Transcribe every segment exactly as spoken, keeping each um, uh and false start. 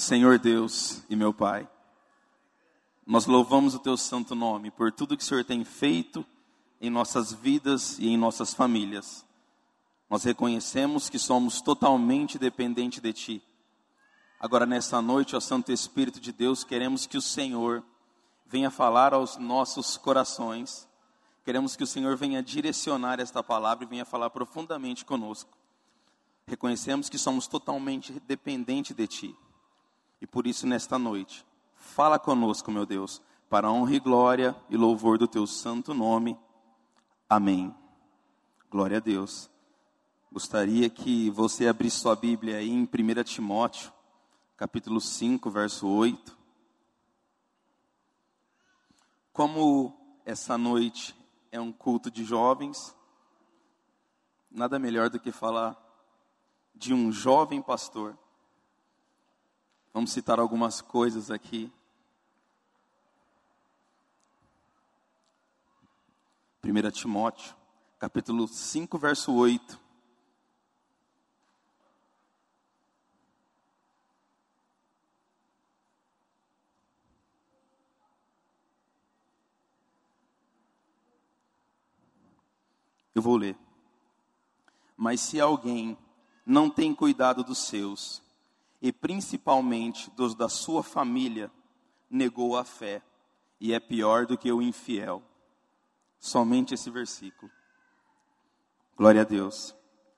Senhor Deus e meu Pai, nós louvamos o Teu santo nome por tudo que o Senhor tem feito em nossas vidas e em nossas famílias. Nós reconhecemos que somos totalmente dependentes de Ti. Agora nessa noite, ó Santo Espírito de Deus, queremos que o Senhor venha falar aos nossos corações. Queremos que o Senhor venha direcionar esta palavra e venha falar profundamente conosco. Reconhecemos que somos totalmente dependentes de Ti. E por isso, nesta noite, fala conosco, meu Deus, para a honra e glória e louvor do Teu santo nome. Amém. Glória a Deus. Gostaria que você abrisse sua Bíblia aí em primeira Timóteo, capítulo cinco, verso oito. Como essa noite é um culto de jovens, nada melhor do que falar de um jovem pastor. Vamos citar algumas coisas aqui. primeira Timóteo, capítulo cinco, verso oito. Eu vou ler. Mas se alguém não tem cuidado dos seus, e principalmente dos da sua família, negou a fé, e é pior do que o infiel. Somente esse versículo. Glória a Deus.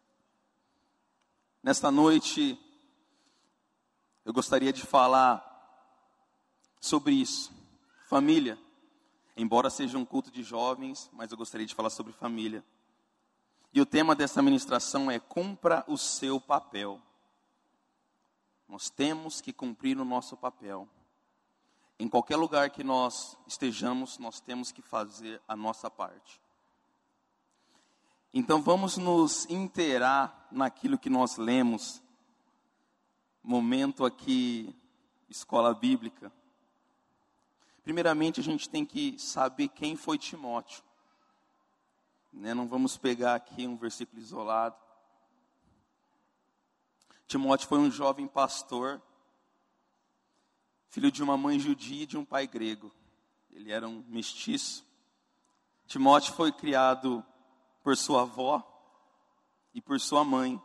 Nesta noite, eu gostaria de falar sobre isso. Família. Embora seja um culto de jovens, mas eu gostaria de falar sobre família. E o tema dessa ministração é: cumpra o seu papel. Nós temos que cumprir o nosso papel. Em qualquer lugar que nós estejamos, nós temos que fazer a nossa parte. Então vamos nos inteirar naquilo que nós lemos. Momento aqui, escola bíblica. Primeiramente a gente tem que saber quem foi Timóteo. Né? Não vamos pegar aqui um versículo isolado. Timóteo foi um jovem pastor, filho de uma mãe judia e de um pai grego. Ele era um mestiço. Timóteo foi criado por sua avó e por sua mãe.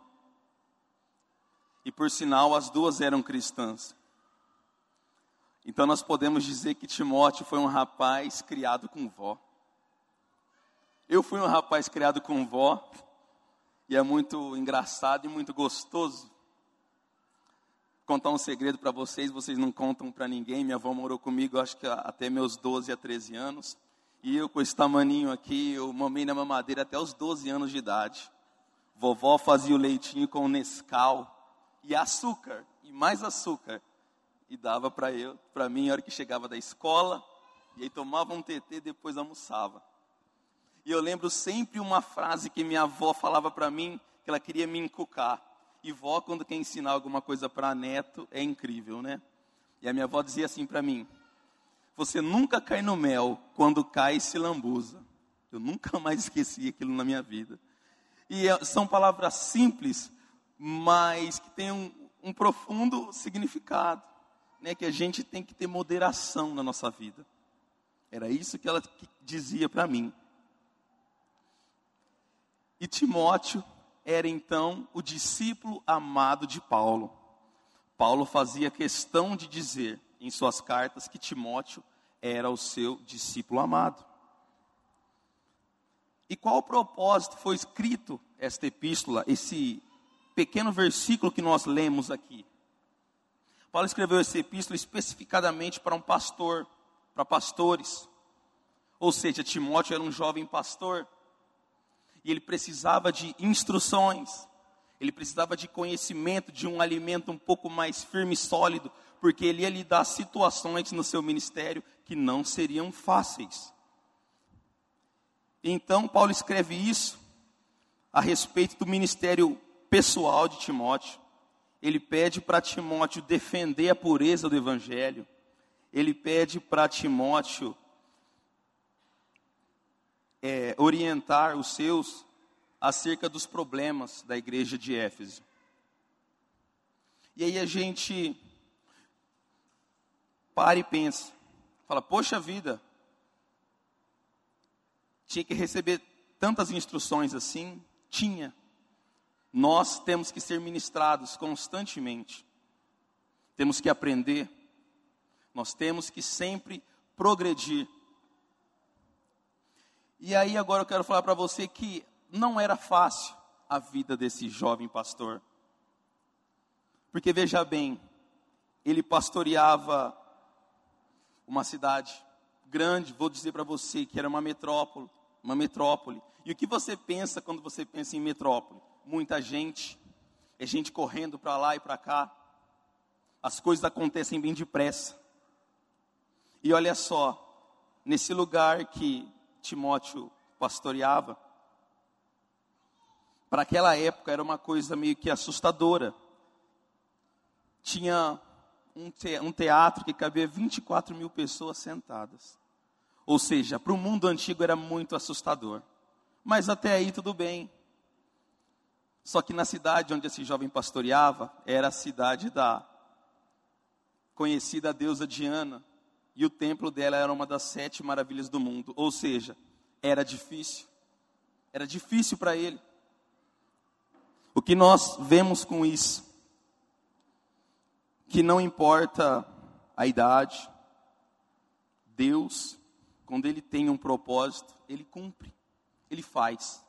E por sinal, as duas eram cristãs. Então nós podemos dizer que Timóteo foi um rapaz criado com vó. Eu fui um rapaz criado com vó, e é muito engraçado e muito gostoso. Contar um segredo para vocês, vocês não contam para ninguém. Minha avó morou comigo, acho que até meus doze a treze anos. E eu com esse tamaninho aqui, eu mamei na mamadeira até os doze anos de idade. Vovó fazia o leitinho com Nescau e açúcar, e mais açúcar. E dava para eu, para mim, a hora que chegava da escola, e aí tomava um tetê e depois almoçava. E eu lembro sempre uma frase que minha avó falava para mim, que ela queria me encucar. E vó, quando quer ensinar alguma coisa para neto, é incrível, né? E a minha avó dizia assim para mim: você nunca cai no mel, quando cai se lambuza. Eu nunca mais esqueci aquilo na minha vida. E são palavras simples, mas que têm um, um profundo significado, né? Que a gente tem que ter moderação na nossa vida. Era isso que ela dizia para mim. E Timóteo era então o discípulo amado de Paulo. Paulo fazia questão de dizer em suas cartas que Timóteo era o seu discípulo amado. E qual o propósito foi escrito esta epístola, esse pequeno versículo que nós lemos aqui? Paulo escreveu essa epístola especificadamente para um pastor, para pastores. Ou seja, Timóteo era um jovem pastor. E ele precisava de instruções, ele precisava de conhecimento, de um alimento um pouco mais firme e sólido, porque ele ia lidar situações no seu ministério que não seriam fáceis. Então Paulo escreve isso a respeito do ministério pessoal de Timóteo. Ele pede para Timóteo defender a pureza do evangelho. Ele pede para Timóteo É, orientar os seus acerca dos problemas da igreja de Éfeso. E aí a gente para e pensa. Fala, poxa vida, tinha que receber tantas instruções assim? Tinha. Nós temos que ser ministrados constantemente. Temos que aprender. Nós temos que sempre progredir. E aí agora eu quero falar para você que não era fácil a vida desse jovem pastor. Porque veja bem, ele pastoreava uma cidade grande, vou dizer para você que era uma metrópole, uma metrópole. E o que você pensa quando você pensa em metrópole? Muita gente, é gente correndo para lá e para cá. As coisas acontecem bem depressa. E olha só, nesse lugar que Timóteo pastoreava, para aquela época era uma coisa meio que assustadora. Tinha um, te, um teatro que cabia vinte e quatro mil pessoas sentadas. Ou seja, para o mundo antigo era muito assustador. Mas até aí tudo bem. Só que na cidade onde esse jovem pastoreava, era a cidade da conhecida deusa Diana. E o templo dela era uma das sete maravilhas do mundo. Ou seja, era difícil. Era difícil para ele. O que nós vemos com isso? Que não importa a idade, Deus, quando Ele tem um propósito, Ele cumpre, Ele faz.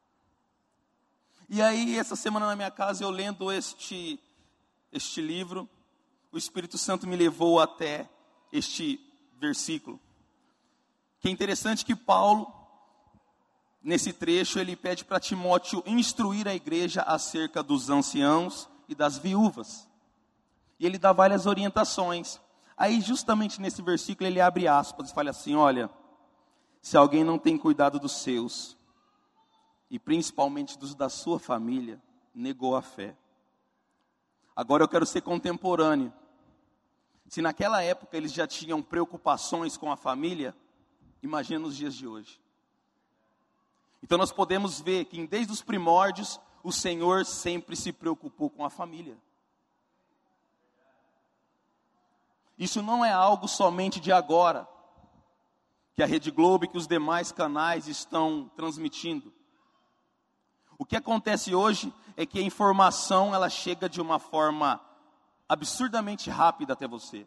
E aí, essa semana na minha casa, eu lendo este, este livro, o Espírito Santo me levou até este versículo. Que é interessante que Paulo, nesse trecho, ele pede para Timóteo instruir a igreja acerca dos anciãos e das viúvas. E ele dá várias orientações. Aí, justamente nesse versículo, ele abre aspas e fala assim, olha, se alguém não tem cuidado dos seus, e principalmente dos da sua família, negou a fé. Agora eu quero ser contemporâneo. Se naquela época eles já tinham preocupações com a família, imagina nos dias de hoje. Então nós podemos ver que desde os primórdios, o Senhor sempre se preocupou com a família. Isso não é algo somente de agora, que a Rede Globo e que os demais canais estão transmitindo. O que acontece hoje é que a informação ela chega de uma forma absurdamente rápida até você.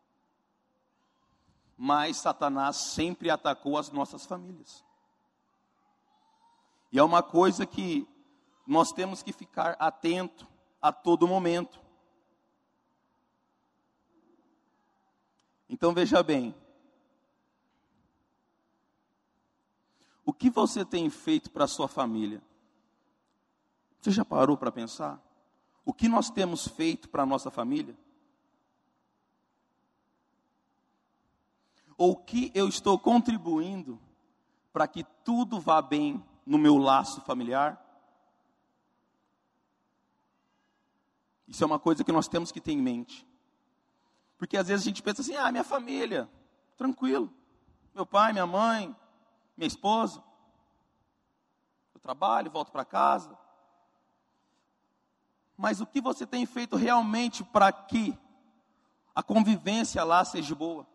Mas Satanás sempre atacou as nossas famílias. E é uma coisa que nós temos que ficar atento a todo momento. Então veja bem, o que você tem feito para a sua família? Você já parou para pensar? O que nós temos feito para a nossa família? Ou o que eu estou contribuindo para que tudo vá bem no meu laço familiar? Isso é uma coisa que nós temos que ter em mente. Porque às vezes a gente pensa assim, ah, minha família, tranquilo. Meu pai, minha mãe, minha esposa. Eu trabalho, volto para casa. Mas o que você tem feito realmente para que a convivência lá seja boa?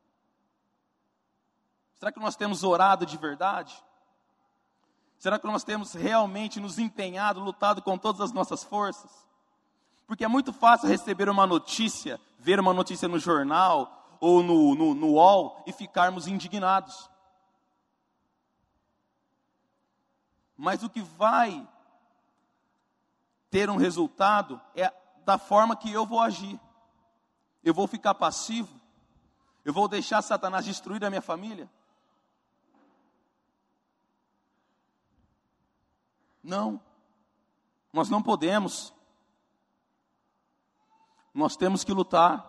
Será que nós temos orado de verdade? Será que nós temos realmente nos empenhado, lutado com todas as nossas forças? Porque é muito fácil receber uma notícia, ver uma notícia no jornal ou no, no, no U O L e ficarmos indignados. Mas o que vai ter um resultado é da forma que eu vou agir. Eu vou ficar passivo? Eu vou deixar Satanás destruir a minha família? Não. Nós não podemos. Nós temos que lutar.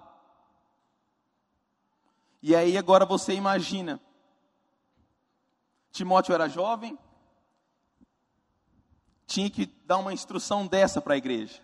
E aí agora você imagina. Timóteo era jovem. Tinha que dar uma instrução dessa para a igreja.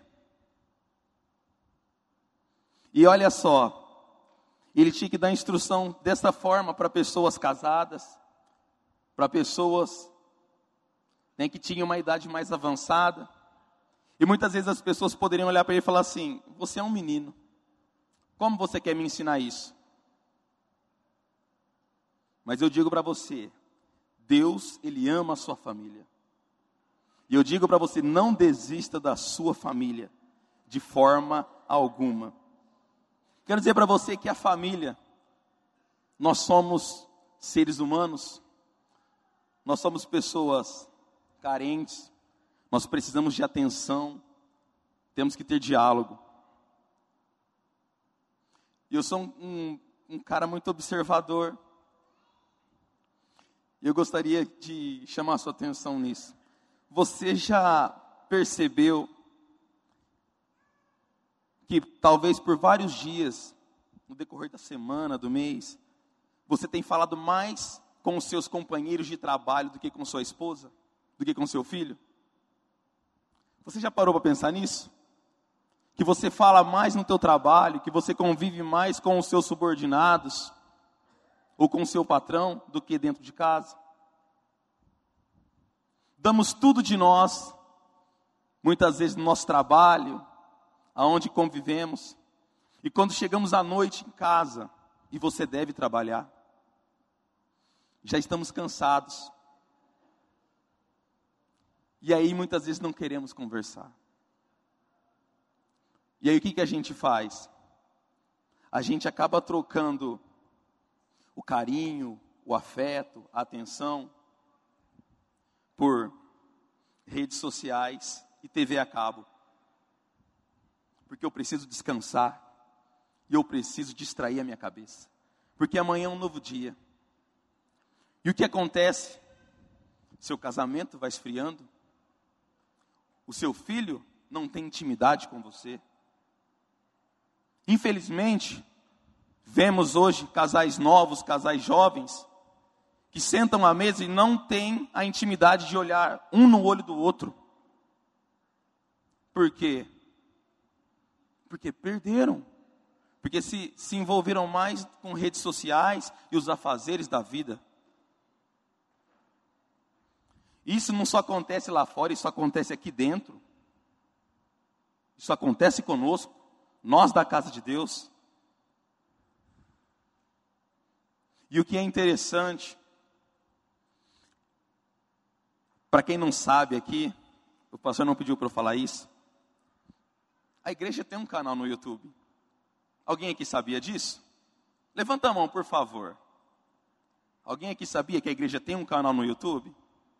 E olha só. Ele tinha que dar instrução dessa forma para pessoas casadas. Para pessoas, né, que tinham uma idade mais avançada. E muitas vezes as pessoas poderiam olhar para ele e falar assim, você é um menino, como você quer me ensinar isso? Mas eu digo para você, Deus, Ele ama a sua família. E eu digo para você, não desista da sua família, de forma alguma. Quero dizer para você que a família, nós somos seres humanos, nós somos pessoas carentes, nós precisamos de atenção, temos que ter diálogo. E eu sou um, um, um cara muito observador, e eu gostaria de chamar a sua atenção nisso. Você já percebeu que talvez por vários dias, no decorrer da semana, do mês, você tem falado mais com os seus companheiros de trabalho do que com sua esposa, do que com seu filho? Você já parou para pensar nisso? Que você fala mais no teu trabalho, que você convive mais com os seus subordinados, ou com o seu patrão, do que dentro de casa? Damos tudo de nós, muitas vezes no nosso trabalho, aonde convivemos, e quando chegamos à noite em casa, e você deve trabalhar, já estamos cansados, e aí muitas vezes não queremos conversar. E aí o que, que a gente faz? A gente acaba trocando o carinho, o afeto, a atenção, por redes sociais e T V a cabo. Porque eu preciso descansar, e eu preciso distrair a minha cabeça. Porque amanhã é um novo dia. E o que acontece? Seu casamento vai esfriando, o seu filho não tem intimidade com você. Infelizmente, vemos hoje casais novos, casais jovens, que sentam à mesa e não têm a intimidade de olhar um no olho do outro. Por quê? Porque perderam. Porque se, se envolveram mais com redes sociais e os afazeres da vida. Isso não só acontece lá fora, isso acontece aqui dentro. Isso acontece conosco, nós da casa de Deus. E o que é interessante, para quem não sabe aqui, o pastor não pediu para eu falar isso, a igreja tem um canal no YouTube. Alguém aqui sabia disso? Levanta a mão, por favor. Alguém aqui sabia que a igreja tem um canal no YouTube?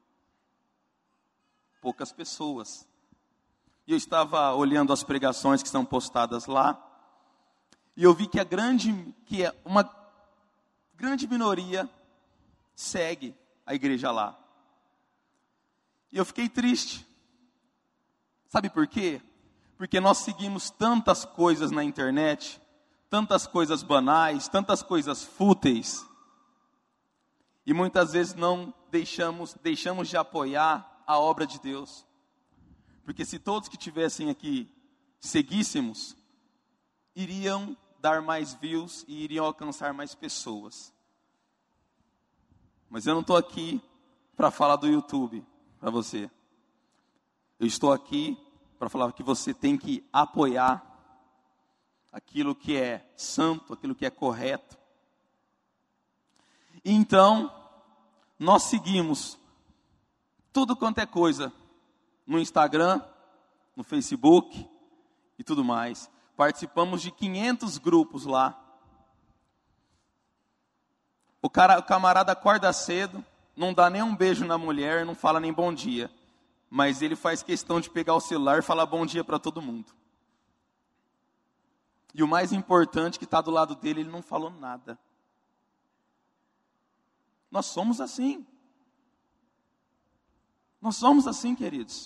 Poucas pessoas. E eu estava olhando as pregações que são postadas lá, e eu vi que a grande, que é uma grande minoria segue a igreja lá. E eu fiquei triste. Sabe por quê? Porque nós seguimos tantas coisas na internet, tantas coisas banais, tantas coisas fúteis, e muitas vezes não deixamos, deixamos de apoiar a obra de Deus. Porque se todos que estivessem aqui seguíssemos, iriam dar mais views e iriam alcançar mais pessoas. Mas eu não estou aqui para falar do YouTube para você. Eu estou aqui para falar que você tem que apoiar aquilo que é santo, aquilo que é correto. E então, nós seguimos tudo quanto é coisa no Instagram, no Facebook e tudo mais. Participamos de quinhentos grupos lá. O, cara, o camarada acorda cedo, não dá nem um beijo na mulher, não fala nem bom dia. Mas ele faz questão de pegar o celular e falar bom dia para todo mundo. E o mais importante, que está do lado dele, ele não falou nada. Nós somos assim. Nós somos assim, queridos.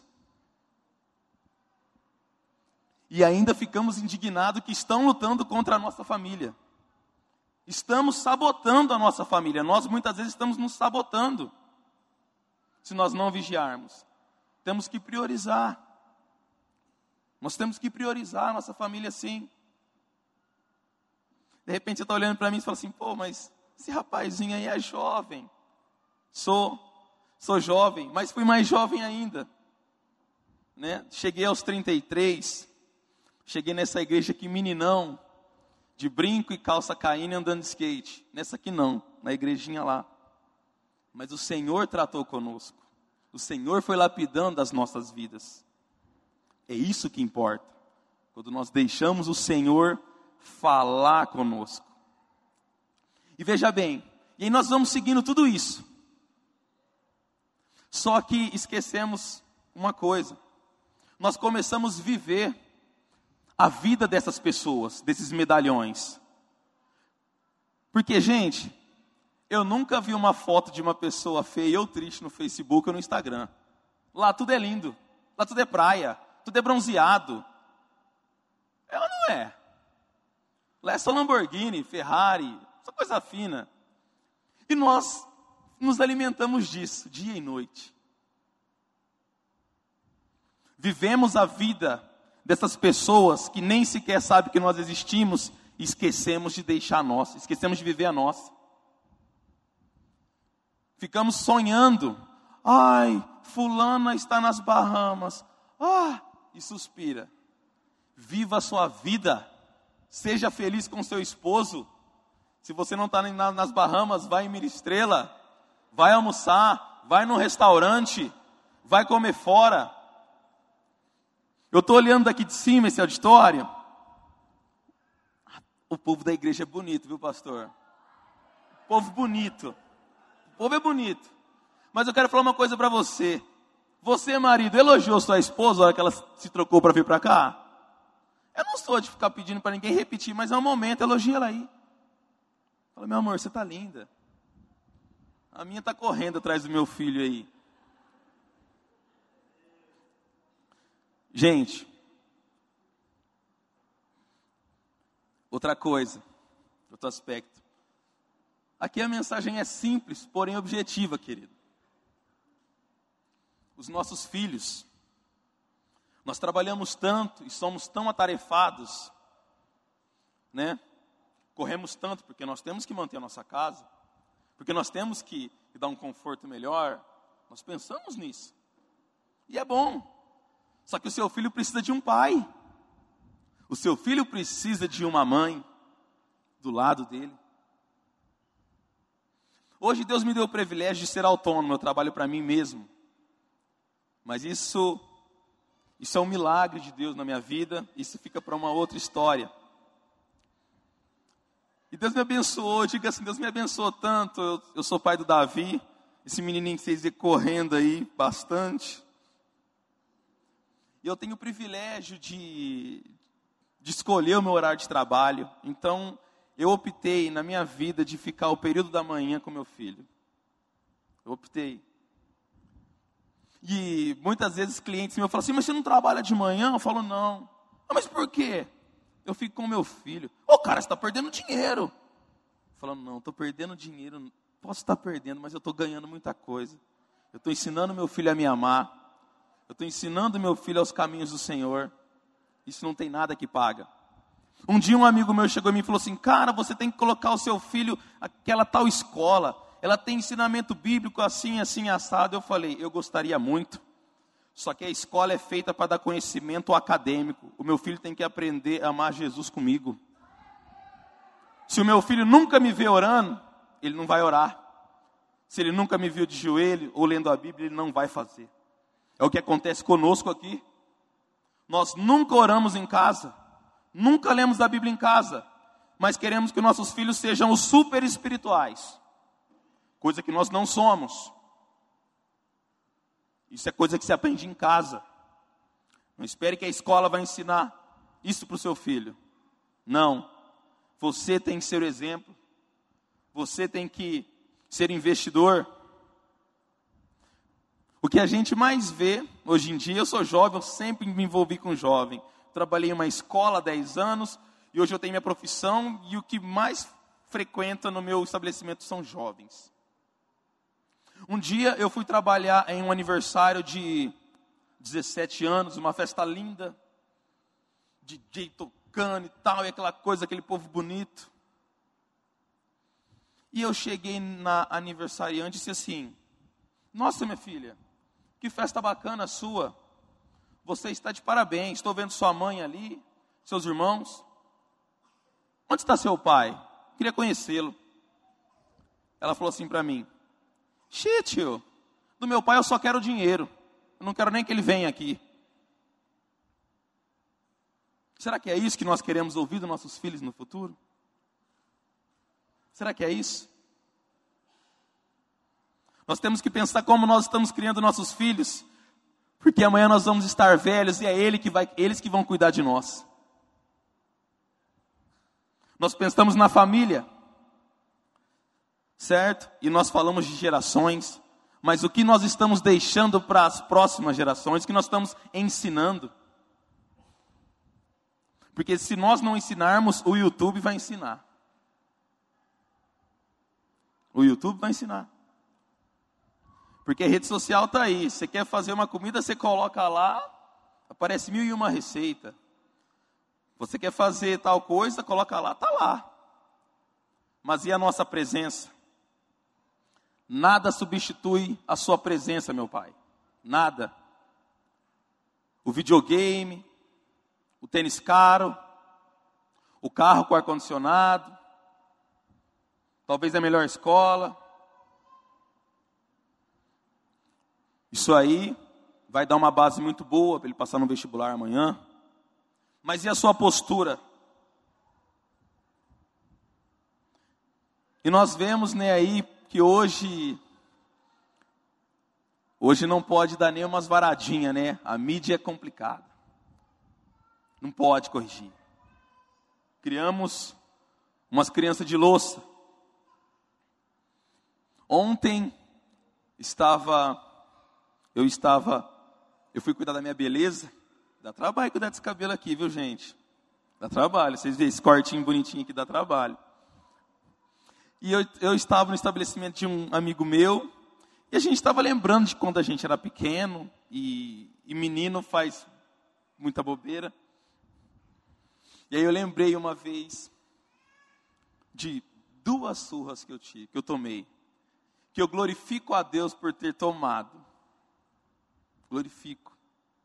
E ainda ficamos indignados que estão lutando contra a nossa família. Estamos sabotando a nossa família. Nós muitas vezes estamos nos sabotando. Se nós não vigiarmos. Temos que priorizar. Nós temos que priorizar a nossa família, sim. De repente você está olhando para mim e fala assim, pô, mas esse rapazinho aí é jovem. Sou, sou jovem, mas fui mais jovem ainda. Né? Cheguei aos trinta e três, cheguei nessa igreja aqui meninão, de brinco e calça caindo e andando de skate. Nessa aqui não. na igrejinha lá. Mas o Senhor tratou conosco. O Senhor foi lapidando as nossas vidas. É isso que importa. Quando nós deixamos o Senhor falar conosco. E veja bem, e aí nós vamos seguindo tudo isso. Só que esquecemos uma coisa. Nós começamos a viver a vida dessas pessoas, desses medalhões. Porque, gente, eu nunca vi uma foto de uma pessoa feia ou triste no Facebook ou no Instagram. Lá tudo é lindo, lá tudo é praia, tudo é bronzeado. É ou não é? Lá é só Lamborghini, Ferrari, só coisa fina. E nós nos alimentamos disso, dia e noite. Vivemos a vida dessas pessoas que nem sequer sabem que nós existimos e esquecemos de deixar a nossa, esquecemos de viver a nossa. Ficamos sonhando, ai, fulana está nas Bahamas, ah, e suspira. Viva a sua vida, seja feliz com seu esposo. Se você não está nas Bahamas, vai em Mira Estrela, vai almoçar, vai num restaurante, vai comer fora. Eu estou olhando daqui de cima esse auditório. O povo da igreja é bonito, viu, pastor? O povo bonito. O povo é bonito. Mas eu quero falar uma coisa para você. Você, marido, elogiou sua esposa na hora que ela se trocou para vir para cá? Eu não sou de ficar pedindo para ninguém repetir, mas é um momento, elogia ela aí. Fala, meu amor, você está linda. A minha está correndo atrás do meu filho aí. Gente, outra coisa, outro aspecto. Aqui a mensagem é simples, porém objetiva, querido. Os nossos filhos, nós trabalhamos tanto e somos tão atarefados, né? Corremos tanto porque nós temos que manter a nossa casa, porque nós temos que dar um conforto melhor. Nós pensamos nisso. E é bom. Só que o seu filho precisa de um pai. O seu filho precisa de uma mãe do lado dele. Hoje Deus me deu o privilégio de ser autônomo, eu trabalho para mim mesmo. Mas isso, isso é um milagre de Deus na minha vida, isso fica para uma outra história. E Deus me abençoou, diga assim, Deus me abençoou tanto, eu, eu sou pai do Davi, esse menininho que vocês vê correndo aí bastante. E eu tenho o privilégio de, de escolher o meu horário de trabalho. Então, eu optei na minha vida de ficar o período da manhã com meu filho. Eu optei. E muitas vezes clientes meus falam assim, mas você não trabalha de manhã? Eu falo, não. Ah, mas por quê? Eu fico com meu filho. Ô, oh, cara, você está perdendo dinheiro. Falando, não, estou perdendo dinheiro. Posso estar perdendo, mas eu estou ganhando muita coisa. Eu estou ensinando meu filho a me amar. Eu estou ensinando meu filho aos caminhos do Senhor. Isso não tem nada que paga. Um dia um amigo meu chegou em mim e falou assim, cara, você tem que colocar o seu filho naquela tal escola. Ela tem ensinamento bíblico assim, assim, assado. Eu falei, eu gostaria muito. Só que a escola é feita para dar conhecimento acadêmico. O meu filho tem que aprender a amar Jesus comigo. Se o meu filho nunca me vê orando, ele não vai orar. Se ele nunca me viu de joelho ou lendo a Bíblia, ele não vai fazer. É o que acontece conosco aqui. Nós nunca oramos em casa. Nunca lemos a Bíblia em casa. Mas queremos que nossos filhos sejam os super espirituais. Coisa que nós não somos. Isso é coisa que se aprende em casa. Não espere que a escola vai ensinar isso para o seu filho. Não. Você tem que ser o exemplo. Você tem que ser investidor. O que a gente mais vê hoje em dia, eu sou jovem, eu sempre me envolvi com jovem. Trabalhei em uma escola há dez anos e hoje eu tenho minha profissão e o que mais frequenta no meu estabelecimento são jovens. Um dia eu fui trabalhar em um aniversário de dezessete anos, uma festa linda, D J tocando e tal, e aquela coisa, aquele povo bonito. E eu cheguei na aniversariante e disse assim, nossa minha filha, que festa bacana a sua, você está de parabéns, estou vendo sua mãe ali, seus irmãos. Onde está seu pai? Queria conhecê-lo. Ela falou assim para mim: "Xê, tio, do meu pai eu só quero dinheiro. Eu não quero nem que ele venha aqui." Será que é isso que nós queremos ouvir dos nossos filhos no futuro? Será que é isso? Nós temos que pensar como nós estamos criando nossos filhos, porque amanhã nós vamos estar velhos e é ele que vai, eles que vão cuidar de nós. Nós pensamos na família, certo? E nós falamos de gerações, mas o que nós estamos deixando para as próximas gerações, o que nós estamos ensinando? Porque se nós não ensinarmos, o YouTube vai ensinar. O YouTube vai ensinar. Porque a rede social está aí. Você quer fazer uma comida, você coloca lá, aparece mil e uma receita. Você quer fazer tal coisa, coloca lá, está lá. Mas e a nossa presença? Nada substitui a sua presença, meu pai. Nada. O videogame, o tênis caro, o carro com ar-condicionado, talvez a melhor escola. Isso aí vai dar uma base muito boa para ele passar no vestibular amanhã. Mas e a sua postura? E nós vemos, né, aí que hoje hoje não pode dar nem umas varadinhas, né? A mídia é complicada. Não pode corrigir. Criamos umas crianças de louça. Ontem estava eu estava eu fui cuidar da minha beleza. Dá trabalho cuidar desse cabelo aqui, viu, gente? Dá trabalho. Vocês veem esse cortinho bonitinho aqui, dá trabalho. E eu, eu estava no estabelecimento de um amigo meu, e a gente estava lembrando de quando a gente era pequeno, e, e menino faz muita bobeira. E aí eu lembrei uma vez de duas surras que eu tive, que eu tomei, que eu glorifico a Deus por ter tomado. Glorifico.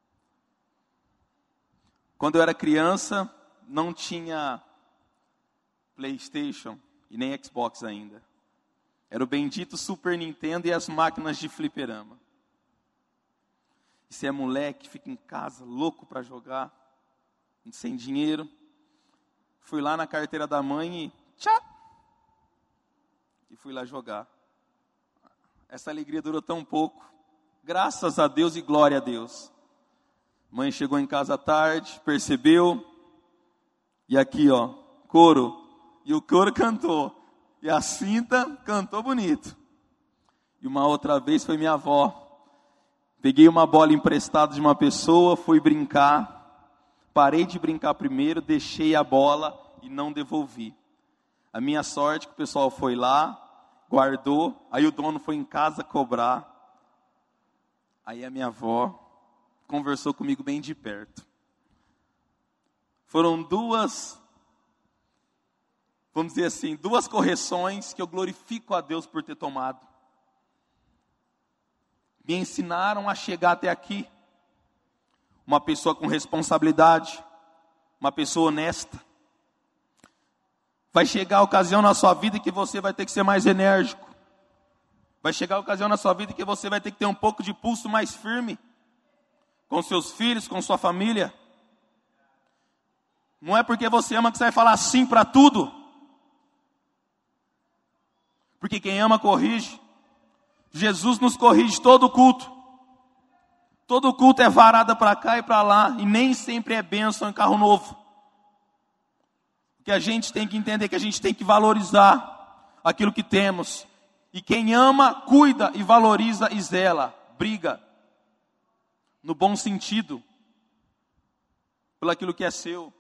Quando eu era criança, não tinha PlayStation e nem Xbox ainda. Era o bendito Super Nintendo e as máquinas de fliperama. E você é moleque, fica em casa, louco para jogar, sem dinheiro. Fui lá na carteira da mãe e tchá! E fui lá jogar. Essa alegria durou tão pouco. Graças a Deus e glória a Deus. Mãe chegou em casa à tarde, percebeu. E aqui, ó, coro. E o coro cantou. E a cinta cantou bonito. E uma outra vez foi minha avó. Peguei uma bola emprestada de uma pessoa, fui brincar. Parei de brincar primeiro, deixei a bola e não devolvi. A minha sorte é que o pessoal foi lá, guardou. Aí o dono foi em casa cobrar. Aí a minha avó conversou comigo bem de perto. Foram duas, vamos dizer assim, duas correções que eu glorifico a Deus por ter tomado. Me ensinaram a chegar até aqui. Uma pessoa com responsabilidade, uma pessoa honesta. Vai chegar a ocasião na sua vida que você vai ter que ser mais enérgico. Vai chegar a ocasião na sua vida que você vai ter que ter um pouco de pulso mais firme. Com seus filhos, com sua família. Não é porque você ama que você vai falar sim para tudo. Porque quem ama corrige. Jesus nos corrige todo culto. Todo culto é varada para cá e para lá. E nem sempre é bênção em carro novo. O que a gente tem que entender é que a gente tem que valorizar aquilo que temos. E quem ama, cuida e valoriza e zela. Briga. No bom sentido. Pelo aquilo que é seu.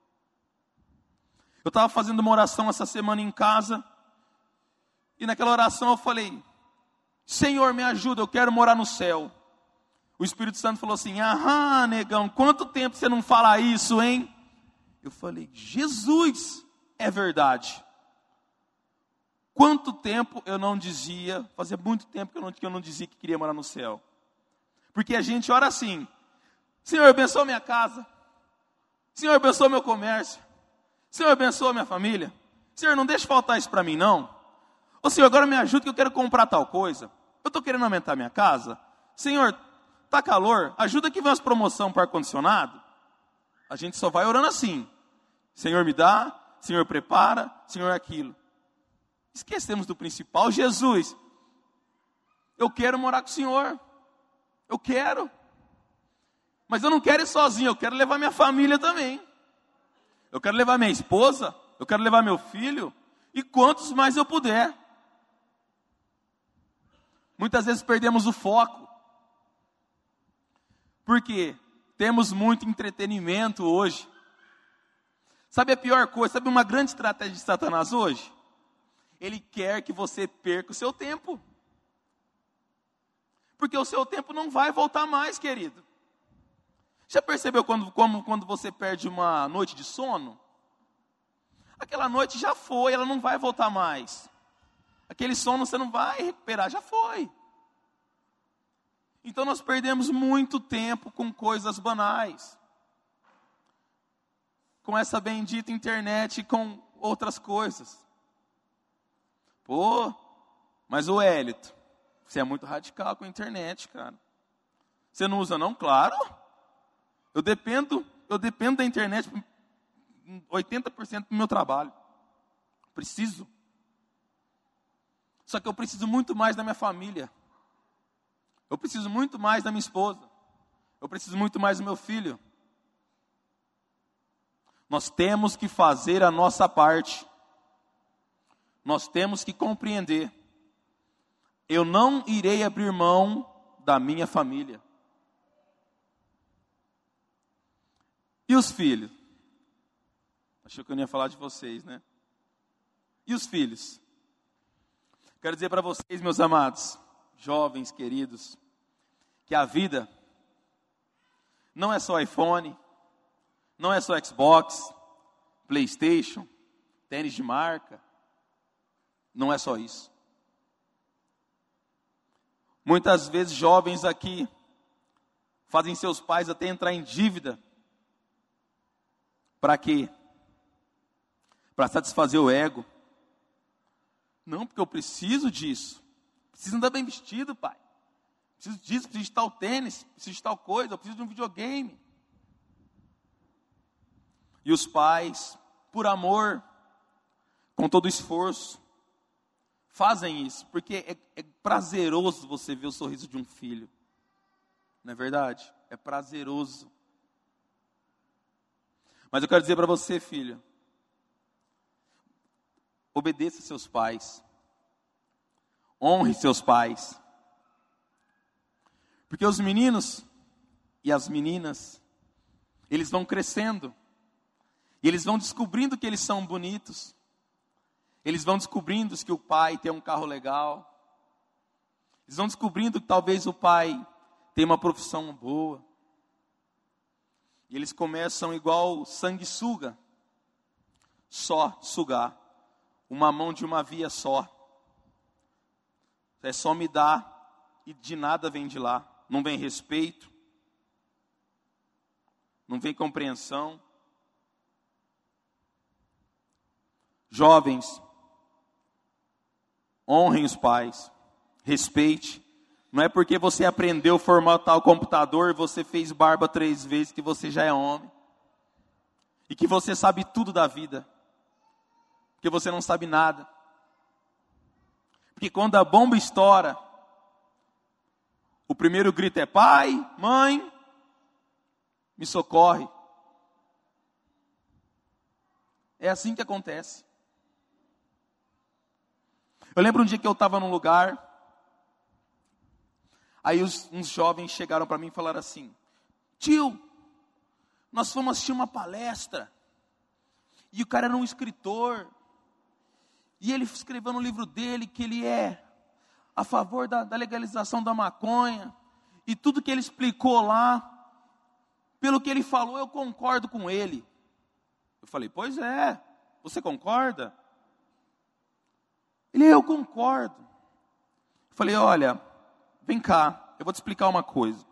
Eu estava fazendo uma oração essa semana em casa. E naquela oração eu falei: Senhor, me ajuda, eu quero morar no céu. O Espírito Santo falou assim: aham, negão, quanto tempo você não fala isso, hein? Eu falei: Jesus, é verdade. Quanto tempo eu não dizia, fazia muito tempo que eu não, que eu não dizia que queria morar no céu. Porque a gente ora assim: Senhor, abençoa minha casa. Senhor, abençoa meu comércio. Senhor, abençoa minha família. Senhor, não deixe faltar isso para mim, não. Ô Senhor, agora me ajuda que eu quero comprar tal coisa. Eu estou querendo aumentar minha casa. Senhor, tá calor, ajuda que vem umas promoção para ar-condicionado. A gente só vai orando assim. Senhor me dá, Senhor prepara, Senhor aquilo. Esquecemos do principal. Jesus, eu quero morar com o Senhor. Eu quero. Mas eu não quero ir sozinho, eu quero levar minha família também. Eu quero levar minha esposa, eu quero levar meu filho, e quantos mais eu puder. Muitas vezes perdemos o foco. Porque temos muito entretenimento hoje. Sabe a pior coisa? Sabe uma grande estratégia de Satanás hoje? Ele quer que você perca o seu tempo. Porque o seu tempo não vai voltar mais, querido. Já percebeu quando, como, quando você perde uma noite de sono? Aquela noite já foi, ela não vai voltar mais. Aquele sono você não vai recuperar, já foi. Então nós perdemos muito tempo com coisas banais. Com essa bendita internet e com outras coisas. Pô, mas o Hélito, você é muito radical com a internet, cara. Você não usa não? Claro. Eu dependo, eu dependo da internet oitenta por cento do meu trabalho. Preciso. Só que eu preciso muito mais da minha família. Eu preciso muito mais da minha esposa. Eu preciso muito mais do meu filho. Nós temos que fazer a nossa parte. Nós temos que compreender. Eu não irei abrir mão da minha família. E os filhos? Achou que eu não ia falar de vocês, né? E os filhos? Quero dizer para vocês, meus amados, jovens, queridos, que a vida não é só iPhone, não é só Xbox, PlayStation, tênis de marca. Não é só isso. Muitas vezes jovens aqui fazem seus pais até entrar em dívida. Para quê? Para satisfazer o ego. Não, porque eu preciso disso. Preciso andar bem vestido, pai. Preciso disso, preciso de tal tênis, preciso de tal coisa, eu preciso de um videogame. E os pais, por amor, com todo esforço, fazem isso, porque é, é prazeroso você ver o sorriso de um filho. Não é verdade? É prazeroso. Mas eu quero dizer para você, filho, obedeça seus pais. Honre seus pais. Porque os meninos e as meninas, eles vão crescendo. E eles vão descobrindo que eles são bonitos. Eles vão descobrindo que o pai tem um carro legal. Eles vão descobrindo que talvez o pai tem uma profissão boa. E eles começam igual sanguessuga. Só sugar. Uma mão de uma via só. É só me dar e de nada vem de lá. Não vem respeito. Não vem compreensão. Jovens, honrem os pais, respeite. Não é porque você aprendeu a formatar o computador e você fez barba três vezes que você já é homem. E que você sabe tudo da vida. Porque você não sabe nada. Porque quando a bomba estoura, o primeiro grito é: pai, mãe, me socorre. É assim que acontece. Eu lembro um dia que eu estava num lugar, aí os, uns jovens chegaram para mim e falaram assim: tio, nós fomos assistir uma palestra, e o cara era um escritor, e ele escreveu no livro dele que ele é a favor da, da legalização da maconha, e tudo que ele explicou lá, pelo que ele falou, eu concordo com ele. Eu falei: pois é, você concorda? Ele: eu concordo. Eu falei: olha, vem cá, eu vou te explicar uma coisa.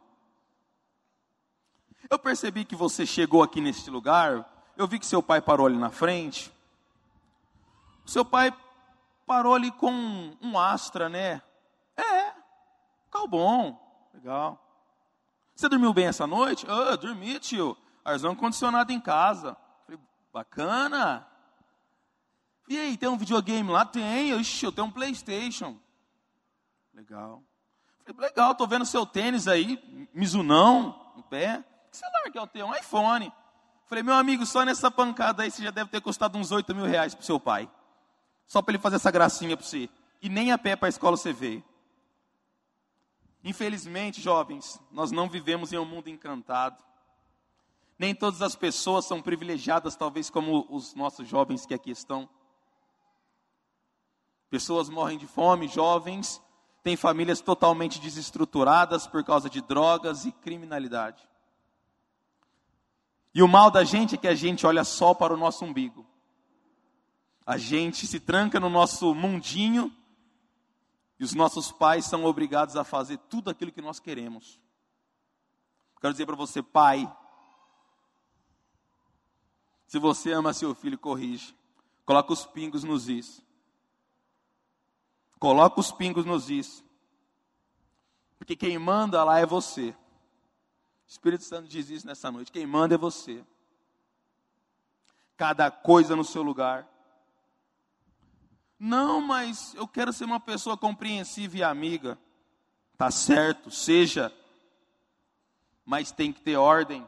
Eu percebi que você chegou aqui neste lugar, eu vi que seu pai parou ali na frente. O seu pai parou ali com um, um Astra, né? É, carro bom, legal. Você dormiu bem essa noite? Ah, dormi, tio. Arzão condicionado em casa. Falei, bacana. E aí, tem um videogame lá? Tem. Ixi, eu tenho um PlayStation. Legal. Falei, legal, tô vendo seu tênis aí, Mizunão, no pé. Que celular que é o teu? Um iPhone. Falei, meu amigo, só nessa pancada aí você já deve ter custado uns oito mil reais pro seu pai. Só para ele fazer essa gracinha para você. E nem a pé para a escola você veio. Infelizmente, jovens, nós não vivemos em um mundo encantado. Nem todas as pessoas são privilegiadas, talvez como os nossos jovens que aqui estão. Pessoas morrem de fome, jovens, têm famílias totalmente desestruturadas por causa de drogas e criminalidade. E o mal da gente é que a gente olha só para o nosso umbigo. A gente se tranca no nosso mundinho e os nossos pais são obrigados a fazer tudo aquilo que nós queremos. Quero dizer para você, pai, se você ama seu filho, corrige. Coloca os pingos nos is. Coloca os pingos nos is. Porque quem manda lá é você. O Espírito Santo diz isso nessa noite. Quem manda é você. Cada coisa no seu lugar. Não, mas eu quero ser uma pessoa compreensiva e amiga. Tá certo, seja. Mas tem que ter ordem.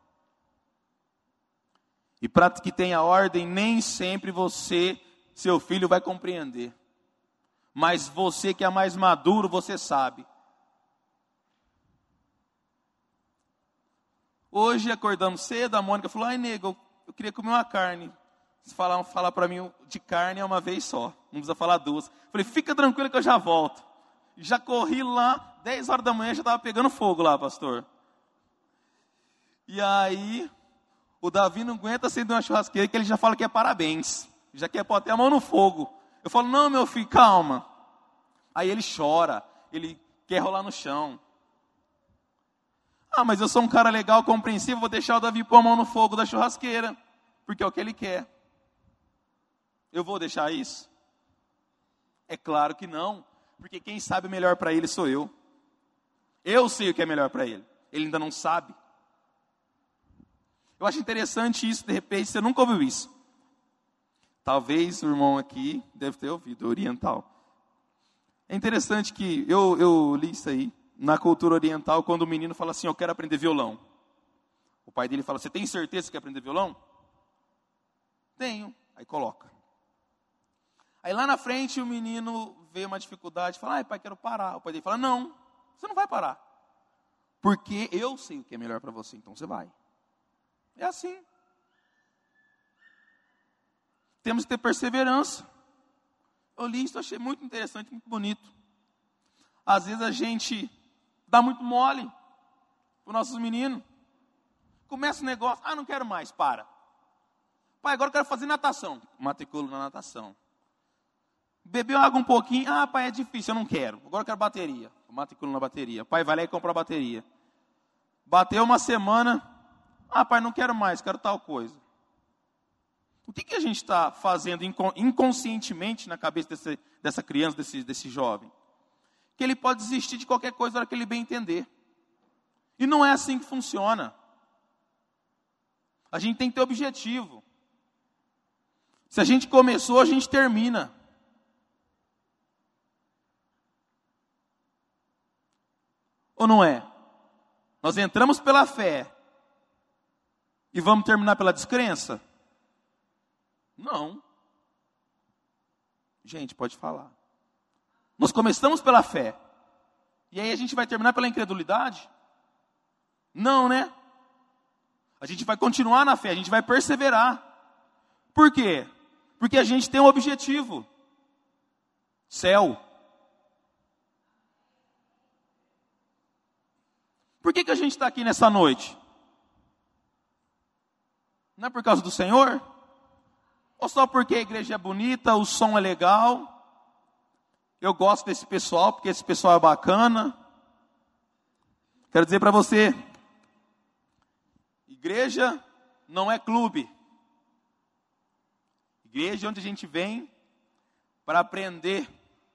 E para que tenha ordem, nem sempre você, seu filho, vai compreender. Mas você que é mais maduro, você sabe. Hoje acordamos cedo, a Mônica falou, ai nego, eu queria comer uma carne. Se falar, falar para mim de carne é uma vez só, não precisa falar duas. Falei, fica tranquilo que eu já volto. Já corri lá, dez horas da manhã, já estava pegando fogo lá, pastor. E aí, o Davi não aguenta acender uma churrasqueira, que ele já fala que é parabéns. Já quer pôr até a mão no fogo. Eu falo, não meu filho, calma. Aí ele chora, ele quer rolar no chão. Ah, mas eu sou um cara legal, compreensivo, vou deixar o Davi pôr a mão no fogo da churrasqueira, porque é o que ele quer. Eu vou deixar isso? É claro que não, porque quem sabe o melhor para ele sou eu. Eu sei o que é melhor para ele, ele ainda não sabe. Eu acho interessante isso, de repente, você nunca ouviu isso. Talvez o irmão aqui deve ter ouvido, oriental. É interessante que eu, eu li isso aí, na cultura oriental, quando o menino fala assim, eu quero aprender violão. O pai dele fala, você tem certeza que quer aprender violão? Tenho. Aí coloca. Aí lá na frente o menino vê uma dificuldade, fala, ai pai, quero parar. O pai dele fala, não, você não vai parar. Porque eu sei o que é melhor para você, então você vai. É assim. Temos que ter perseverança. Eu li isso, achei muito interessante, muito bonito. Às vezes a gente dá muito mole para os nossos meninos. Começa o negócio, ah, não quero mais, para. Pai, agora eu quero fazer natação. Matriculo na natação. Bebeu água um pouquinho, ah, pai, é difícil, eu não quero. Agora eu quero bateria. Matriculo na bateria. Pai, vai lá e compra a bateria. Bateu uma semana, ah, pai, não quero mais, quero tal coisa. O que, que a gente está fazendo inconscientemente na cabeça desse, dessa criança, desse, desse jovem? Que ele pode desistir de qualquer coisa na hora que ele bem entender. E não é assim que funciona. A gente tem que ter objetivo. Se a gente começou, a gente termina. Ou não é? Nós entramos pela fé e vamos terminar pela descrença? Não. Gente, pode falar. Nós começamos pela fé. E aí a gente vai terminar pela incredulidade? Não, né? A gente vai continuar na fé, a gente vai perseverar. Por quê? Porque a gente tem um objetivo. Céu. Por que, que a gente está aqui nessa noite? Não é por causa do Senhor? Ou só porque a igreja é bonita, o som é legal? Eu gosto desse pessoal, porque esse pessoal é bacana. Quero dizer para você, igreja não é clube. Igreja é onde a gente vem para aprender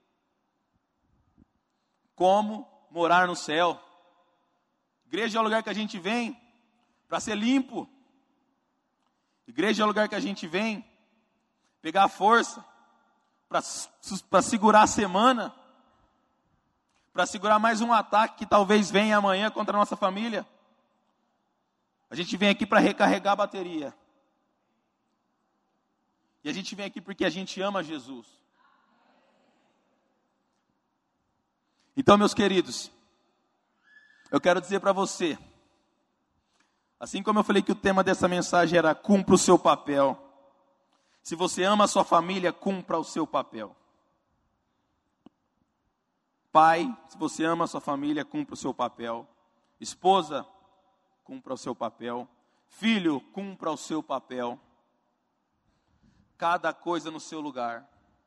como morar no céu. Igreja é o lugar que a gente vem para ser limpo. Igreja é o lugar que a gente vem pegar força para segurar a semana, para segurar mais um ataque que talvez venha amanhã contra a nossa família. A gente vem aqui para recarregar a bateria. E a gente vem aqui porque a gente ama Jesus. Então, meus queridos, eu quero dizer para você, assim como eu falei que o tema dessa mensagem era cumpra o seu papel. Se você ama a sua família, cumpra o seu papel. Pai, se você ama a sua família, cumpra o seu papel. Esposa, cumpra o seu papel. Filho, cumpra o seu papel. Cada coisa no seu lugar.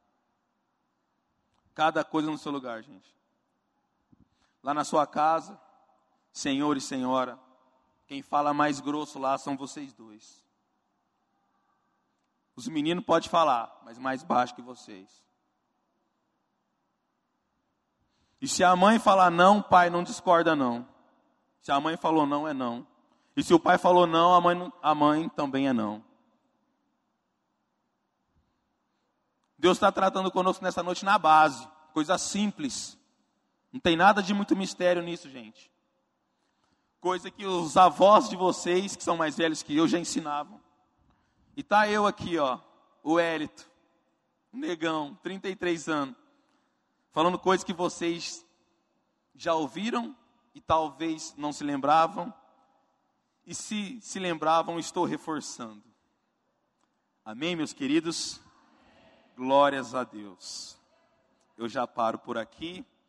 Cada coisa no seu lugar, gente. Lá na sua casa, senhor e senhora, quem fala mais grosso lá são vocês dois. Os meninos podem falar, mas mais baixo que vocês. E se a mãe falar não, o pai não discorda não. Se a mãe falou não, é não. E se o pai falou não, a mãe, a mãe também é não. Deus está tratando conosco nessa noite na base. Coisa simples. Não tem nada de muito mistério nisso, gente. Coisa que os avós de vocês, que são mais velhos que eu, já ensinavam. E tá eu aqui, ó, o Hélito, o negão, trinta e três anos, falando coisas que vocês já ouviram e talvez não se lembravam. E se se lembravam, estou reforçando. Amém, meus queridos? Glórias a Deus. Eu já paro por aqui.